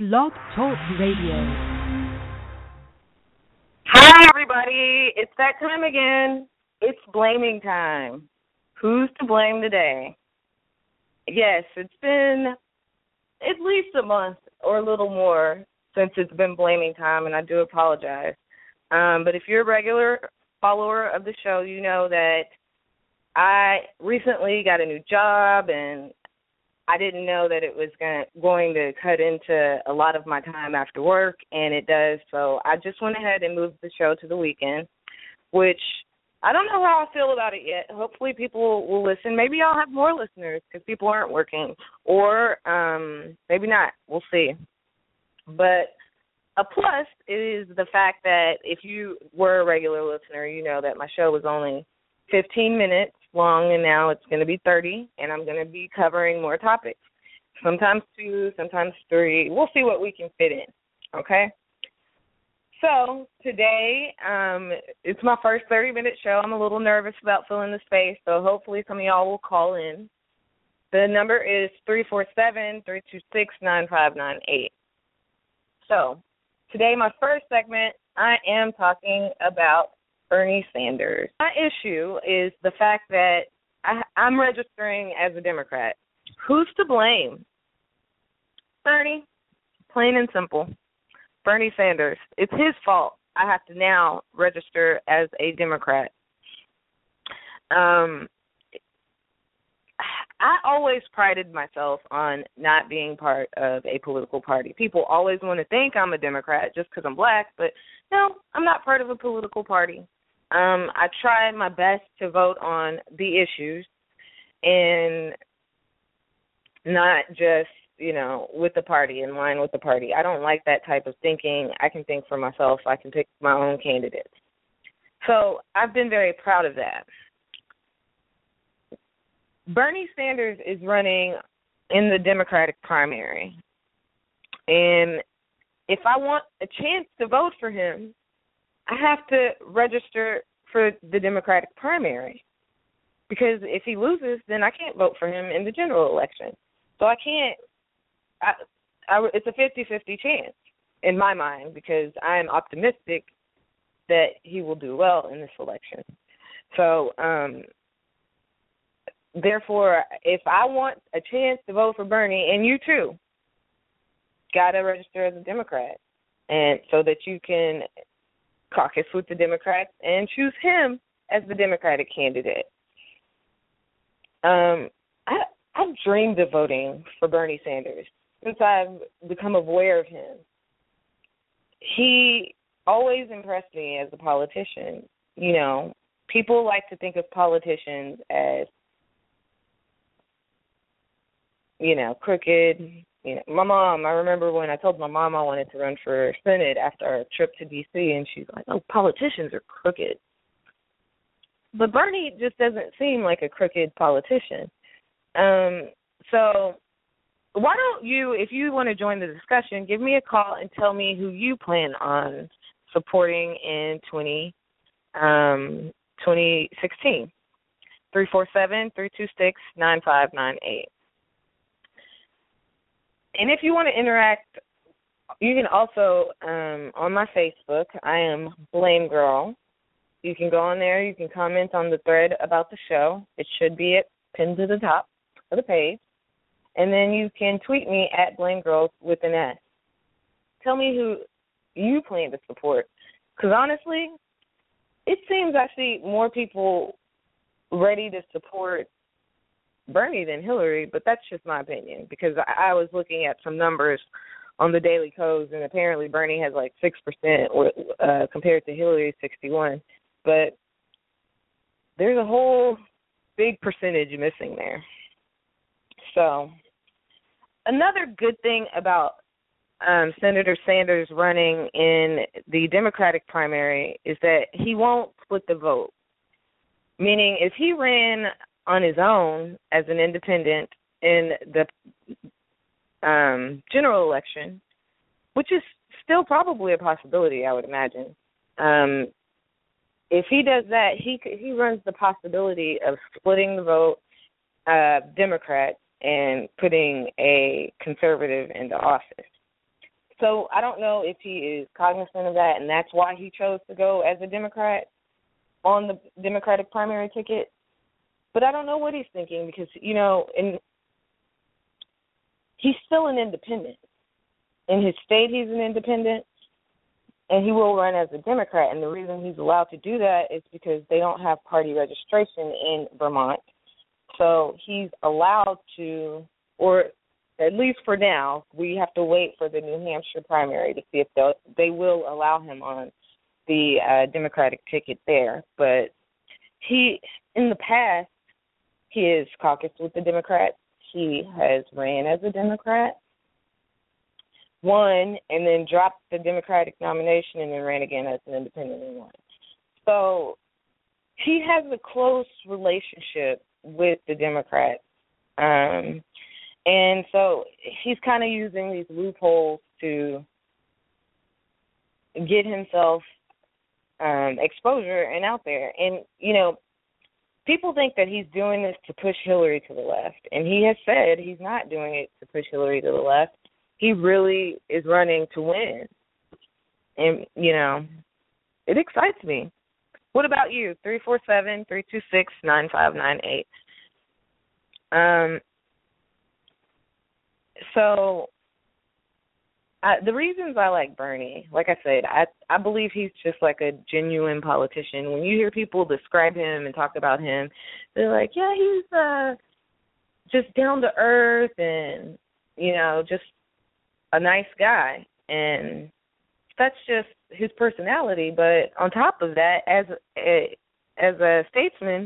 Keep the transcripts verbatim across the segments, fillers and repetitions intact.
Blog Talk Radio. Hi, everybody. It's that time again. It's blaming time. Who's to blame today? Yes, it's been at least a month or a little more since it's been blaming time, and I do apologize. Um, but if you're a regular follower of the show, you know that I recently got a new job, and I didn't know that it was gonna, going to cut into a lot of my time after work, and it does. So I just went ahead and moved the show to the weekend, which I don't know how I feel about it yet. Hopefully people will listen. Maybe I'll have more listeners because people aren't working, or um, maybe not. We'll see. But a plus is the fact that if you were a regular listener, you know that my show was only fifteen minutes long, and now it's going to be thirty, and I'm going to be covering more topics, sometimes two, sometimes three. We'll see what we can fit in, okay? So today, um, it's my first thirty-minute show. I'm a little nervous about filling the space, so hopefully some of y'all will call in. The number is three four seven, three two six, nine five nine eight. So today, my first segment, I am talking about Bernie Sanders. My issue is the fact that I, I'm registering as a Democrat. Who's to blame? Bernie, plain and simple. Bernie Sanders. It's his fault. I have to now register as a Democrat. Um, I always prided myself on not being part of a political party. People always want to think I'm a Democrat just because I'm black, but no, I'm not part of a political party. Um, I try my best to vote on the issues and not just, you know, with the party, in line with the party. I don't like that type of thinking. I can think for myself. I can pick my own candidates. So I've been very proud of that. Bernie Sanders is running in the Democratic primary. And if I want a chance to vote for him, I have to register for the Democratic primary, because if he loses, then I can't vote for him in the general election. So I can't, I, I, it's a fifty-fifty chance in my mind, because I am optimistic that he will do well in this election. So, um, therefore, if I want a chance to vote for Bernie, and you too, got to register as a Democrat, and so that you can caucus with the Democrats and choose him as the Democratic candidate. Um, I, I've dreamed of voting for Bernie Sanders since I've become aware of him. He always impressed me as a politician. You know, people like to think of politicians as, you know, crooked. You know, my mom, I remember when I told my mom I wanted to run for Senate after our trip to D C, and she's like, oh, politicians are crooked. But Bernie just doesn't seem like a crooked politician. Um, so why don't you, if you want to join the discussion, give me a call and tell me who you plan on supporting in twenty, um, twenty sixteen. three four seven, three two six, nine five nine eight. And if you want to interact, you can also, um, on my Facebook, I am Blame Girl. You can go on there. You can comment on the thread about the show. It should be at, pinned to the top of the page. And then you can tweet me at Blame Girls with an S. Tell me who you plan to support. Because honestly, it seems I see more people ready to support Bernie than Hillary, but that's just my opinion, because I, I was looking at some numbers on the Daily Codes, and apparently Bernie has like six percent uh, compared to Hillary's sixty-one. But there's a whole big percentage missing there. So another good thing about um, Senator Sanders running in the Democratic primary is that he won't split the vote, meaning if he ran on his own as an independent in the um, general election, which is still probably a possibility, I would imagine. Um, if he does that, he he runs the possibility of splitting the vote, uh, Democrat, and putting a conservative into office. So I don't know if he is cognizant of that, and that's why he chose to go as a Democrat on the Democratic primary ticket. But I don't know what he's thinking because, you know, in, he's still an independent. In his state, he's an independent, and he will run as a Democrat. And the reason he's allowed to do that is because they don't have party registration in Vermont. So he's allowed to, or at least for now, we have to wait for the New Hampshire primary to see if they will allow him on the uh, Democratic ticket there. But he, in the past, he has caucused with the Democrats. He has ran as a Democrat, won, and then dropped the Democratic nomination and then ran again as an independent and won. So he has a close relationship with the Democrats. Um, and so he's kind of using these loopholes to get himself um, exposure and out there. And, you know, people think that he's doing this to push Hillary to the left. And he has said he's not doing it to push Hillary to the left. He really is running to win. And, you know, it excites me. What about you? three four seven, three two six, nine five nine eight. Um, so I, the reasons I like Bernie, like I said, I, I believe he's just like a genuine politician. When you hear people describe him and talk about him, they're like, yeah, he's uh, just down to earth and, you know, just a nice guy. And that's just his personality. But on top of that, as a, as a statesman,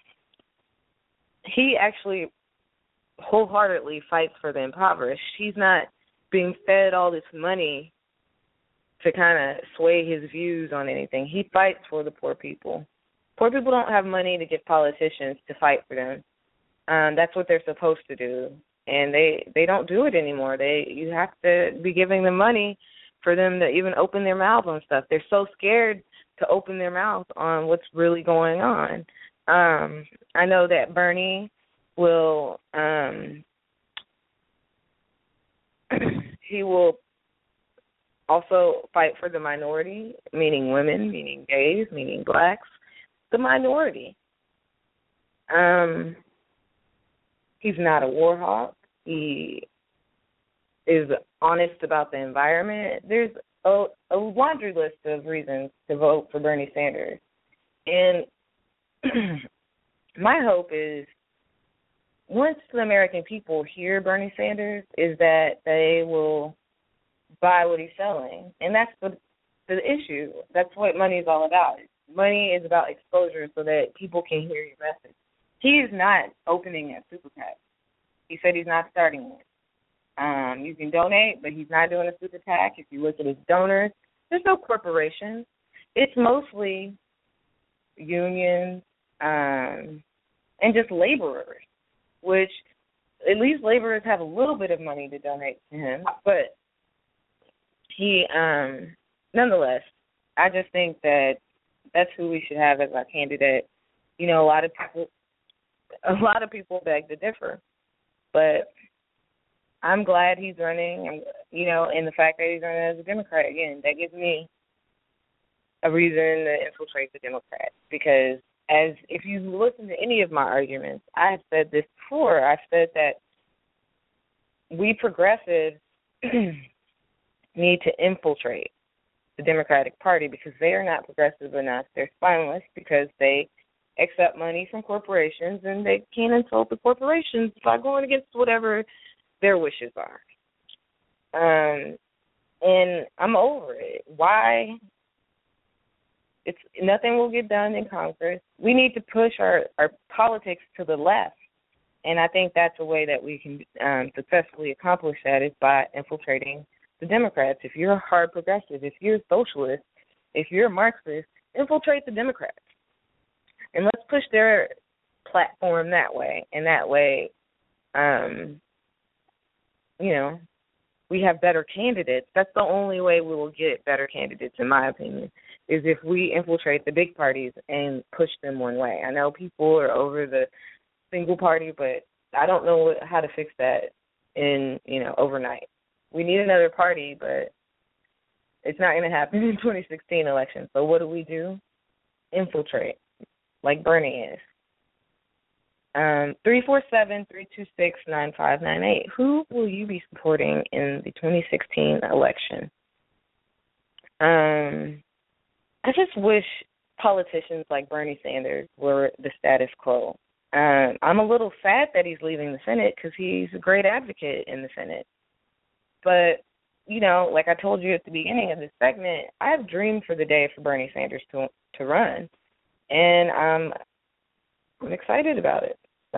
he actually wholeheartedly fights for the impoverished. He's not being fed all this money to kind of sway his views on anything. He fights for the poor people. Poor people don't have money to give politicians to fight for them. Um, that's what they're supposed to do, and they, they don't do it anymore. They you have to be giving them money for them to even open their mouth on stuff. They're so scared to open their mouth on what's really going on. Um, I know that Bernie will um, he will also fight for the minority, meaning women, meaning gays, meaning blacks, the minority. Um, he's not a war hawk. He is honest about the environment. There's a, a laundry list of reasons to vote for Bernie Sanders. And my hope is once the American people hear Bernie Sanders is that they will buy what he's selling. And that's the, the issue. That's what money is all about. Money is about exposure so that people can hear your message. He is not opening a super PAC. He said he's not starting one. Um, you can donate, but he's not doing a super PAC. If you look at his donors, there's no corporations. It's mostly unions um, and just laborers, which at least laborers have a little bit of money to donate to him. But he, um, nonetheless, I just think that that's who we should have as our candidate. You know, a lot of people, a lot of people beg to differ, but I'm glad he's running. And you know, and the fact that he's running as a Democrat again, that gives me a reason to infiltrate the Democrats. Because as if you listen to any of my arguments, I have said this before. I've said that we progressives need to infiltrate the Democratic Party because they are not progressive enough. They're spineless because they accept money from corporations and they can't insult the corporations by going against whatever their wishes are. Um, and I'm over it. Why? It's nothing will get done in Congress. We need to push our, our politics to the left. And I think that's a way that we can um, successfully accomplish that is by infiltrating the Democrats. If you're a hard progressive, if you're a socialist, if you're a Marxist, infiltrate the Democrats. And let's push their platform that way. And that way, um, you know, we have better candidates. That's the only way we will get better candidates, in my opinion, is if we infiltrate the big parties and push them one way. I know people are over the single party, but I don't know how to fix that in, you know, overnight. We need another party, but It's not going to happen in twenty sixteen election. So what do we do? Infiltrate, like Bernie is. Um, three four seven, three two six, nine five nine eight. Who will you be supporting in the twenty sixteen election? Um, I just wish politicians like Bernie Sanders were the status quo. Um, I'm a little sad that he's leaving the Senate because he's a great advocate in the Senate. But, you know, like I told you at the beginning of this segment, I have dreamed for the day for Bernie Sanders to to run, and I'm I'm excited about it. So,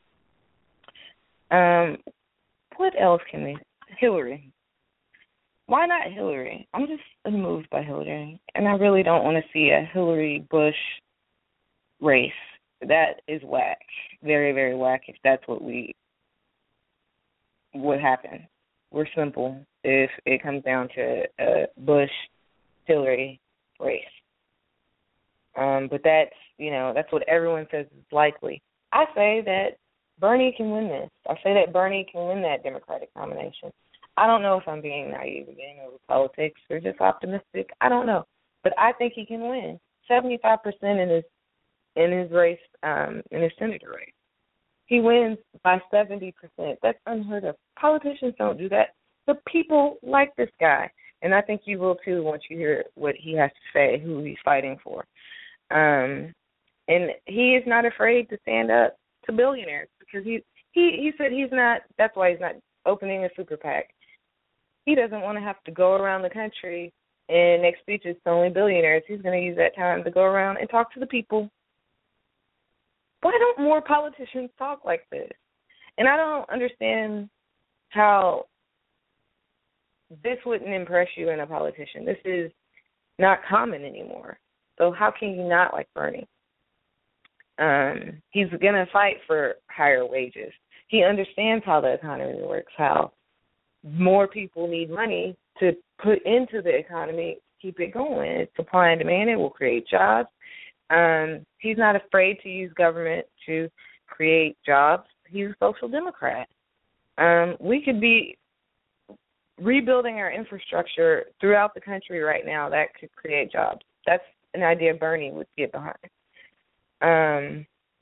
um, what else can we? Hillary. Why not Hillary? I'm just unmoved by Hillary, and I really don't want to see a Hillary Bush race. That is whack, very, very whack. If that's what we would happen, we're simple. If it comes down to a Bush Hillary race, um, but that's you know that's what everyone says is likely. I say that Bernie can win this. I say that Bernie can win that Democratic nomination. I don't know if I'm being naive again over politics or just optimistic. I don't know. But I think he can win. seventy-five percent in his in his race, um, in his senator race. He wins by seventy percent. That's unheard of. Politicians don't do that. The people like this guy. And I think you will too once you hear what he has to say, who he's fighting for. Um, and he is not afraid to stand up to billionaires because he, he, he said he's not, that's why he's not opening a super PAC. He doesn't want to have to go around the country and make speeches to only billionaires. He's going to use that time to go around and talk to the people. Why don't more politicians talk like this? And I don't understand how this wouldn't impress you in a politician. This is not common anymore. So how can you not like Bernie? Um, he's going to fight for higher wages. He understands how the economy works, how more people need money to put into the economy to keep it going. It's supply and demand. It will create jobs. Um, he's not afraid to use government to create jobs. He's a social democrat. Um, we could be rebuilding our infrastructure throughout the country right now that could create jobs. That's an idea Bernie would get behind. Um,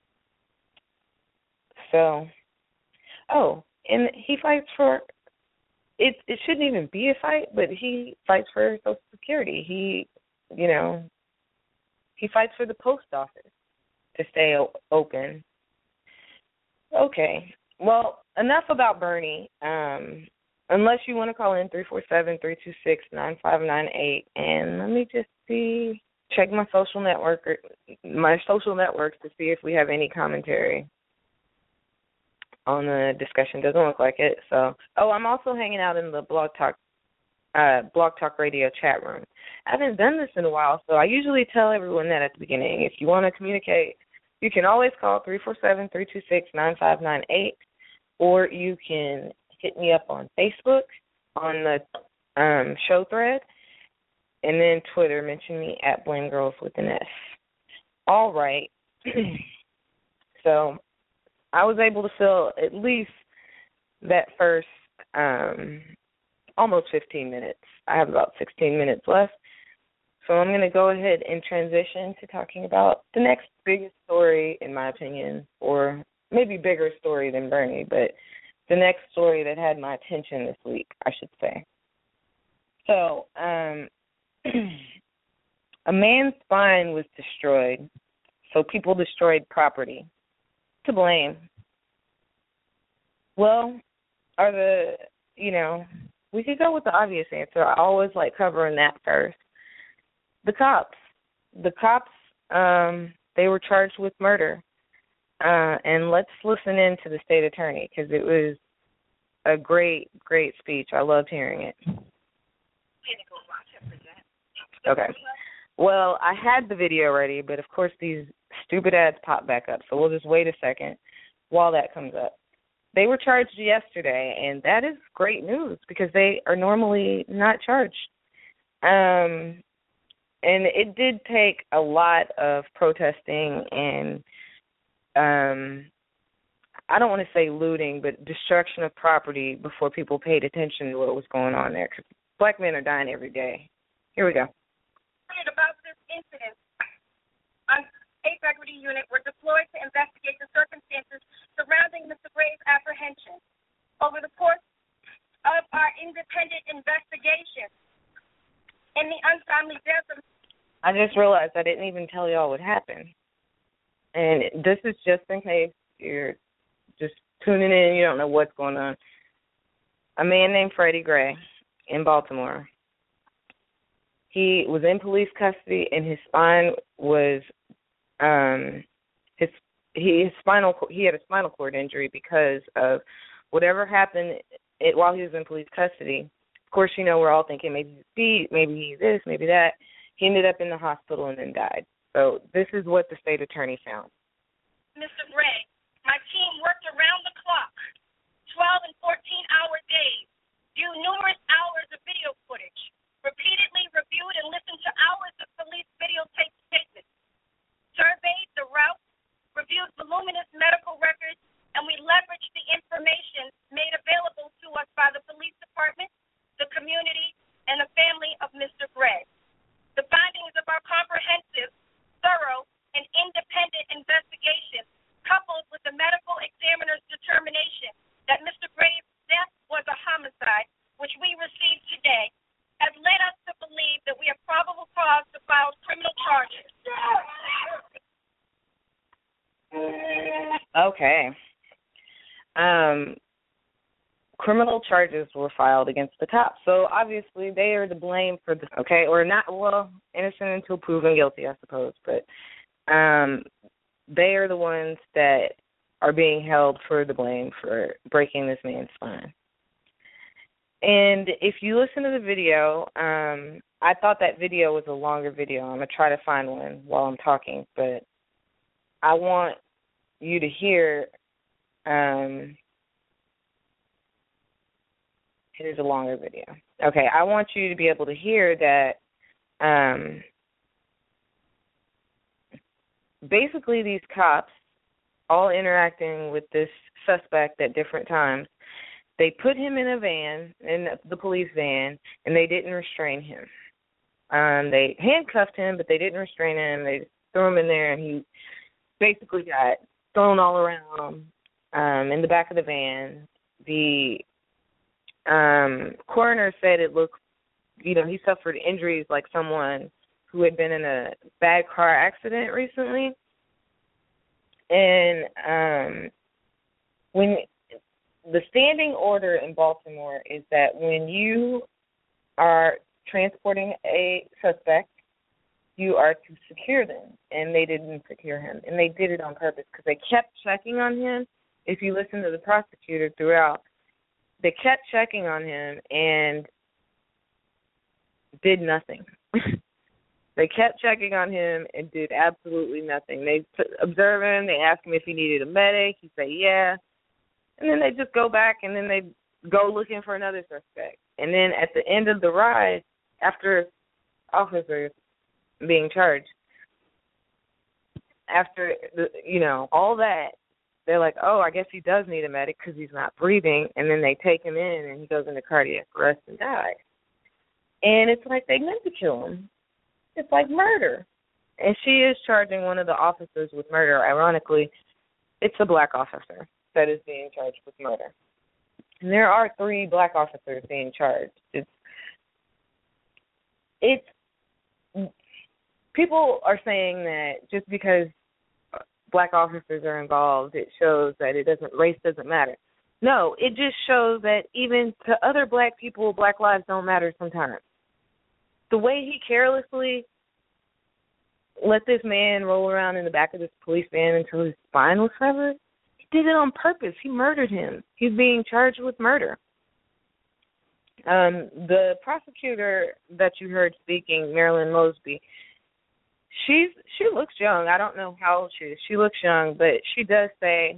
so, oh, and he fights for, it It shouldn't even be a fight, but he fights for Social Security. He, you know, he fights for the post office to stay o- open. Okay, well, enough about Bernie. Um, unless you want to call in three four seven, three two six, nine five nine eight, and let me just see, check my social network, my social networks to see if we have any commentary on the discussion. Doesn't look like it. So, oh, I'm also hanging out in the Blog Talk, uh, Blog Talk Radio chat room. I haven't done this in a while, so I usually tell everyone that at the beginning. If you want to communicate, you can always call three four seven, three two six, nine five nine eight, or you can hit me up on Facebook on the um, show thread, and then Twitter, mention me at Blame Girls with an S. All right. So I was able to fill at least that first um, almost fifteen minutes. I have about sixteen minutes left. So I'm going to go ahead and transition to talking about the next biggest story, in my opinion, or maybe bigger story than Bernie, but the next story that had my attention this week, I should say. So um, a man's spine was destroyed, so people destroyed property. To blame? Well, are the, you know, we could go with the obvious answer. I always like covering that first. The cops. The cops, um, they were charged with murder. Uh, and let's listen in to the state attorney because it was a great, great speech. I loved hearing it. Okay. Well, I had the video ready, but of course these stupid ads pop back up, so we'll just wait a second while that comes up. They were charged yesterday, and that is great news because they are normally not charged. Um, and it did take a lot of protesting and, um, I don't want to say looting, but destruction of property before people paid attention to what was going on there. Because black men are dying every day. Here we go. About this incident, an eighth Equity Unit were deployed to investigate the circumstances surrounding Mister Gray's apprehension. Over the course of our independent investigation in the untimely death of... I just realized I didn't even tell y'all what happened. And this is just in case you're just tuning in, you don't know what's going on. A man named Freddie Gray in Baltimore. He was in police custody, and his spine was um, his he his spinal he had a spinal cord injury because of whatever happened it, while he was in police custody. Of course, you know, we're all thinking maybe he's beat, maybe he's this, maybe that. He ended up in the hospital and then died. So this is what the state attorney found. Mister Gray, my team worked around the clock, twelve and fourteen-hour days, viewed numerous hours of video footage, repeatedly reviewed and listened to hours of police videotape statements, surveyed the route, reviewed voluminous medical records, and we leveraged the information made available to us by the police department, the community, and the family of Mister Gray. The findings of our comprehensive, thorough, and independent investigation, coupled with the medical examiner's determination that Mister Gray's death was a homicide, which we received today, has led us to believe that we have probable cause to file criminal charges. Okay. Um, criminal charges were filed against the cops. So obviously they are to blame for this, okay? Or not, well, innocent until proven guilty, I suppose. But um, they are the ones that are being held for the blame for breaking this man's spine. And if you listen to the video, um, I thought that video was a longer video. I'm going to try to find one while I'm talking, but I want you to hear, um, here's a longer video. Okay, I want you to be able to hear that um, basically these cops, all interacting with this suspect at different times, they put him in a van, in the police van, and they didn't restrain him. Um, they handcuffed him, but they didn't restrain him. They threw him in there, and he basically got thrown all around um, in the back of the van. The um, coroner said it looked, you know, he suffered injuries like someone who had been in a bad car accident recently. And um, when the standing order in Baltimore is that when you are transporting a suspect, you are to secure them, and they didn't secure him, and they did it on purpose because they kept checking on him. If you listen to the prosecutor throughout, they kept checking on him and did nothing. They kept checking on him and did absolutely nothing. They observe him, they ask him if he needed a medic, he say yeah, and then they just go back and then they go looking for another suspect. And then at the end of the ride, after officers being charged, after, the, you know, all that, they're like, oh, I guess he does need a medic because he's not breathing, and then they take him in and he goes into cardiac arrest and dies. And it's like they meant to kill him. It's like murder. And she is charging one of the officers with murder. Ironically, it's a black officer that is being charged with murder. And there are three black officers being charged. It's, it's, people are saying that just because black officers are involved, it shows that it doesn't, race doesn't matter. No, it just shows that even to other black people, black lives don't matter sometimes. The way he carelessly let this man roll around in the back of this police van until his spine was severed, he did it on purpose. He murdered him. He's being charged with murder. Um, the prosecutor that you heard speaking, Marilyn Mosby, she's she looks young. I don't know how old she is. She looks young, but she does say,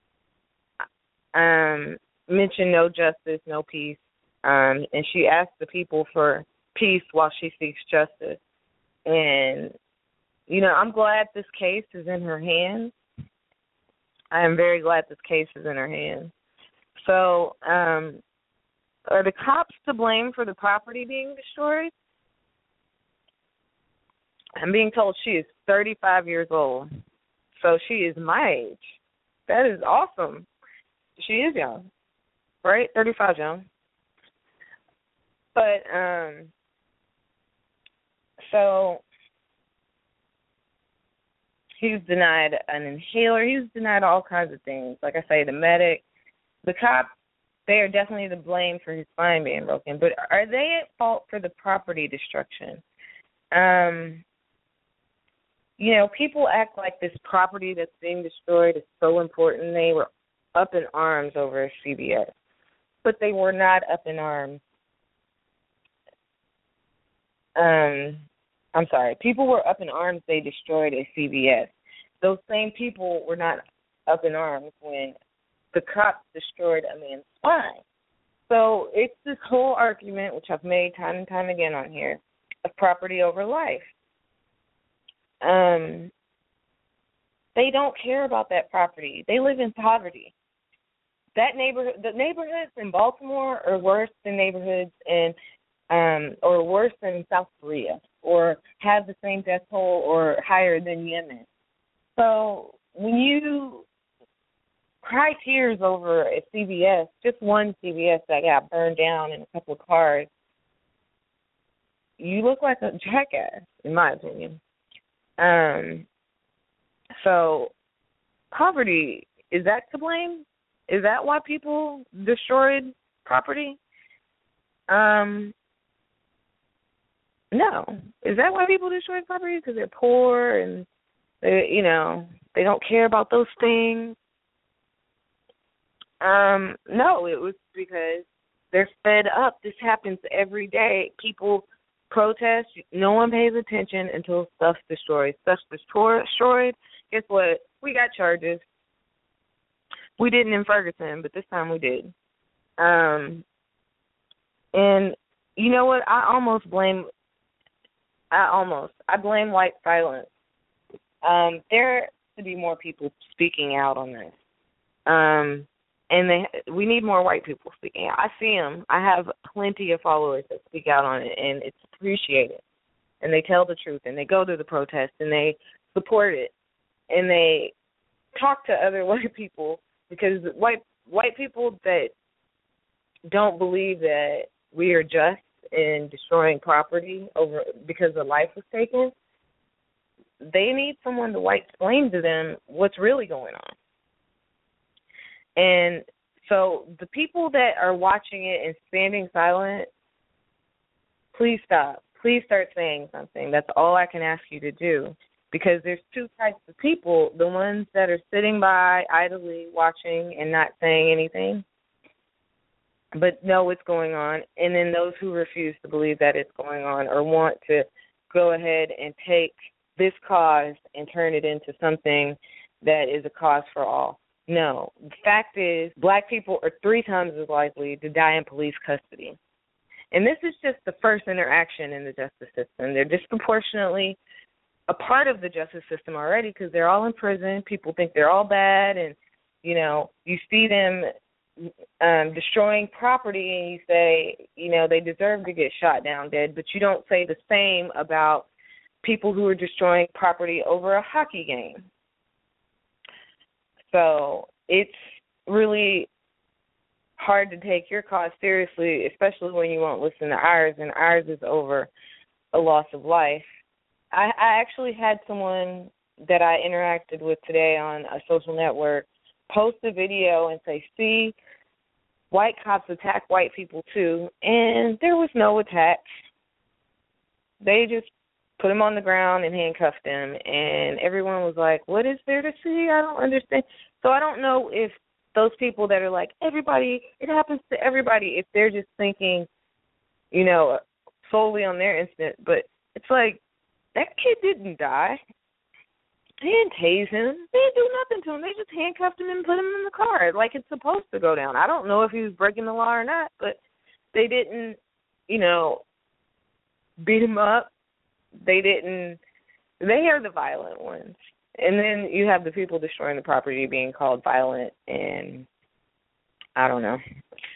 um, mention no justice, no peace, um, and she asked the people for peace while she seeks justice. And, you know, I'm glad this case is in her hands. I am very glad this case is in her hands. So, um, are the cops to blame for the property being destroyed? I'm being told she is thirty-five years old. So she is my age. That is awesome. She is young, right? thirty-five young. But, um, so he was denied an inhaler. He was denied all kinds of things. Like I say, the medic, the cops, they are definitely to blame for his spine being broken. But are they at fault for the property destruction? Um, you know, people act like this property that's being destroyed is so important. They were up in arms over C B S, but they were not up in arms. Um, I'm sorry. People were up in arms. They destroyed a C B S. Those same people were not up in arms when the cops destroyed a man's spine. So it's this whole argument, which I've made time and time again on here, of property over life. Um, they don't care about that property. They live in poverty. That neighborhood, the neighborhoods in Baltimore are worse than neighborhoods in, um, or worse than South Korea, or have the same death toll or higher than Yemen. So when you cry tears over a C V S, just one C V S that got burned down in a couple of cars, you look like a jackass, in my opinion. Um, so poverty, is that to blame? Is that why people destroyed property? Um, no. Is that why people destroyed property? Because they're poor and they, you know, they don't care about those things? Um, no, it was because they're fed up. This happens every day. People protest. No one pays attention until stuff's destroyed. Stuff's destroyed. Guess what? We got charges. We didn't in Ferguson, but this time we did. Um, and you know what? I almost blame. I almost. I blame white silence. Um, there to be more people speaking out on this. Um, and they, we need more white people speaking out. I see them. I have plenty of followers that speak out on it, and it's appreciated. And they tell the truth, and they go to the protest, and they support it, and they talk to other white people, because white white people that don't believe that we are just in destroying property over because a life was taken, they need someone to white explain to them what's really going on. And so the people that are watching it and standing silent, please stop. Please start saying something. That's all I can ask you to do. Because there's two types of people, the ones that are sitting by idly watching and not saying anything, but know what's going on, and then those who refuse to believe that it's going on or want to go ahead and take this cause and turn it into something that is a cause for all. No. The fact is, black people are three times as likely to die in police custody. And this is just the first interaction in the justice system. They're disproportionately a part of the justice system already because they're all in prison. People think they're all bad, and, you know, you see them um, destroying property and you say, you know, they deserve to get shot down dead, but you don't say the same about people who are destroying property over a hockey game. So it's really hard to take your cause seriously, especially when you won't listen to ours, and ours is over a loss of life. I, I actually had someone that I interacted with today on a social network post a video and say, see, white cops attack white people too, and there was no attack. They just put him on the ground and handcuffed him, and everyone was like, what is there to see? I don't understand. So I don't know if those people that are like, everybody, it happens to everybody, if they're just thinking, you know, solely on their incident. But it's like, that kid didn't die. They didn't tase him. They didn't do nothing to him. They just handcuffed him and put him in the car like it's supposed to go down. I don't know if he was breaking the law or not, but they didn't, you know, beat him up. They didn't. They are the violent ones. And then you have the people destroying the property being called violent, and I don't know.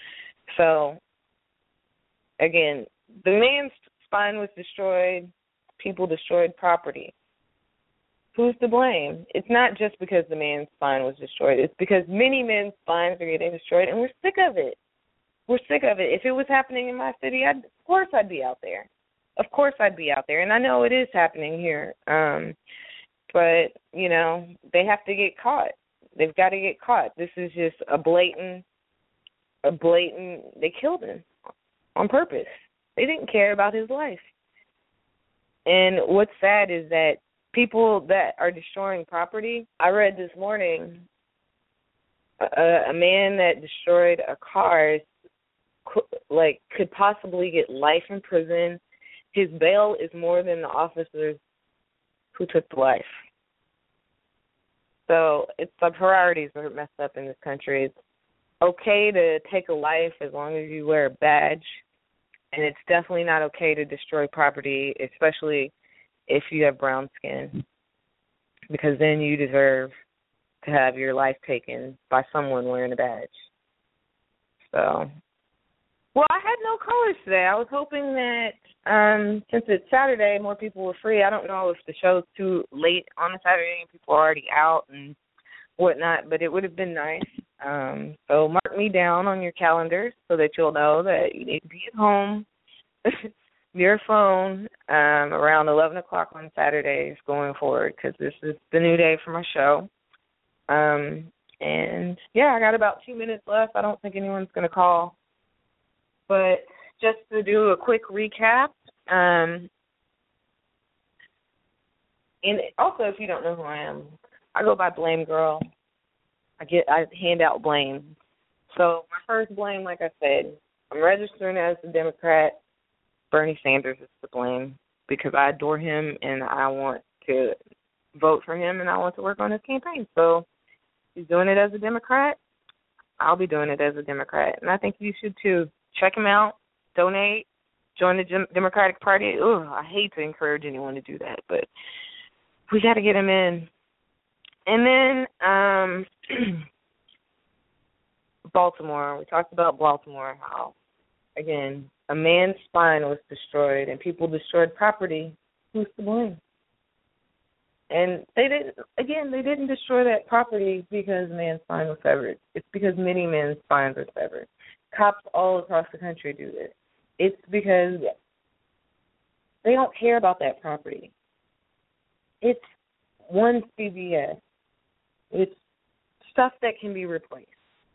So, again, the man's spine was destroyed. people destroyed property. Who's to blame? It's not just because the man's spine was destroyed. It's because many men's spines are getting destroyed, and we're sick of it. We're sick of it. If it was happening in my city, I'd, of course I'd be out there. Of course I'd be out there, and I know it is happening here. Um, but, you know, they have to get caught. They've got to get caught. This is just a blatant, a blatant, they killed him on purpose. They didn't care about his life. And what's sad is that people that are destroying property, I read this morning, a, a man that destroyed a car, like, could possibly get life in prison. His bail is more than the officers who took the life. So it's the priorities are messed up in this country. It's okay to take a life as long as you wear a badge, and it's definitely not okay to destroy property, especially if you have brown skin, because then you deserve to have your life taken by someone wearing a badge. So, well, I had no callers today. I was hoping that um, since it's Saturday, more people were free. I don't know if the show's too late on a Saturday and people are already out and whatnot, but it would have been nice. Um, so mark me down on your calendars so that you'll know that you need to be at home near a phone um, around eleven o'clock on Saturdays going forward, because this is the new day for my show. Um, and, yeah, I got about two minutes left. I don't think anyone's going to call. But just to do a quick recap, um, and also if you don't know who I am, I go by Blame Girl. I get I hand out blame. So my first blame, like I said, I'm registering as a Democrat. Bernie Sanders is to blame because I adore him and I want to vote for him and I want to work on his campaign. So he's doing it as a Democrat. I'll be doing it as a Democrat, and I think you should too. Check him out, donate, join the Democratic Party. Ugh, I hate to encourage anyone to do that, but we got to get him in. And then um, Baltimore. We talked about Baltimore, how, again, a man's spine was destroyed and people destroyed property. Who's to blame? And they didn't, again, they didn't destroy that property because a man's spine was severed. It's because many men's spines are severed. Cops all across the country do this. It's because they don't care about that property. It's one C V S. It's stuff that can be replaced.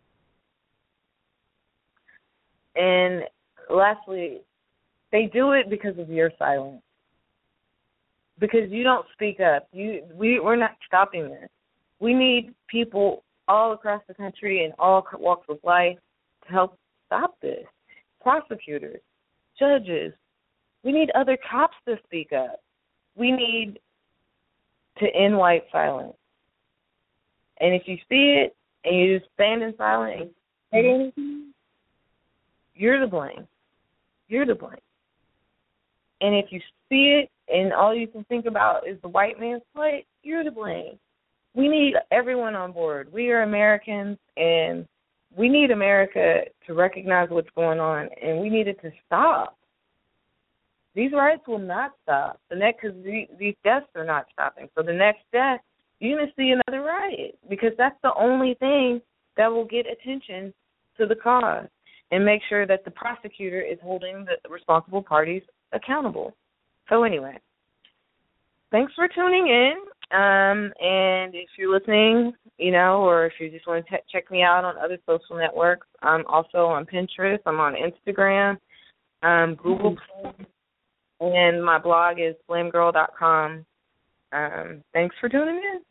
And lastly, they do it because of your silence. Because you don't speak up. You, we, we're not stopping this. We need people all across the country in all walks of life to help stop this. Prosecutors, judges. We need other cops to speak up. We need to end white silence. And if you see it and you just stand in silence and say anything, you're to blame. You're to blame. And if you see it and all you can think about is the white man's plight, you're to blame. We need everyone on board. We are Americans, and we need America to recognize what's going on, and we need it to stop. These riots will not stop. The next, because these deaths are not stopping. So the next death, you're going to see another riot, because that's the only thing that will get attention to the cause and make sure that the prosecutor is holding the responsible parties accountable. So anyway, thanks for tuning in. Um, and if you're listening, you know, or if you just want to t- check me out on other social networks, I'm also on Pinterest. I'm on Instagram, um, Google, and my blog is blame girl dot com. Um, thanks for tuning in.